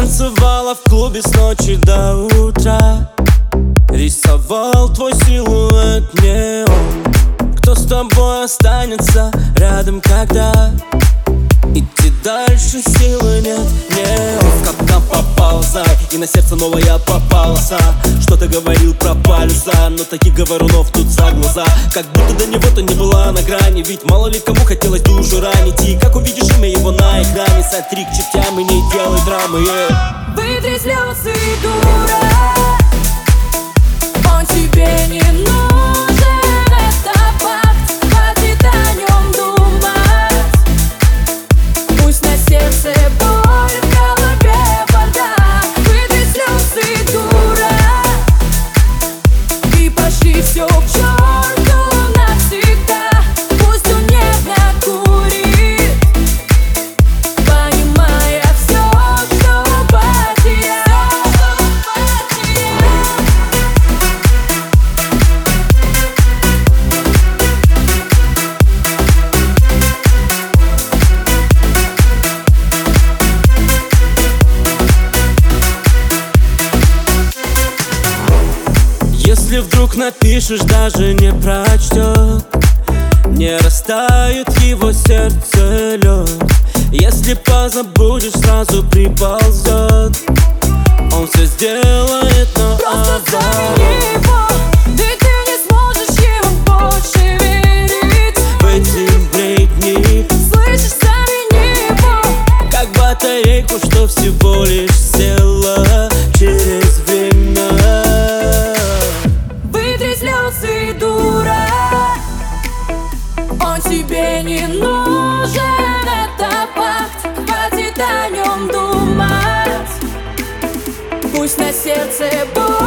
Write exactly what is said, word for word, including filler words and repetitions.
танцевала в клубе с ночи до утра. Рисовал твой силуэт неон. Кто с тобой останется рядом, когда идти дальше силы нет? Нет, в капкан попался, и на сердце новая попался. Что-то говорил про полюса, но таких говорунов тут за глаза. Как будто до него-то не была на грани, ведь мало ли кому хотелось душу ранить. И как увидишь имя его на экране, сотри к чертям и не делай драмы, yeah. Вытри слезы, дура, он тебе не нужен, это факт, хватит о нем думать. Пусть на сердце боль, в голове бардак. Вытри слезы, дура, и пошли все к черту навсегда. Пусть он нервно курит, понимая все, что потерял. Если вдруг напишешь, даже не прочтет, не растает его сердце лед. Если позабудешь, сразу приползет. Он все сделает, но Просто отдаст. замени его, ведь ты не сможешь ему больше верить. В эти бредни, Слышишь, замени его. как батарейку, что всего лишь села через время. Вытри слезы, дура, он тебе не нужен, это факт, хватит о нем думать. Пусть на сердце боль.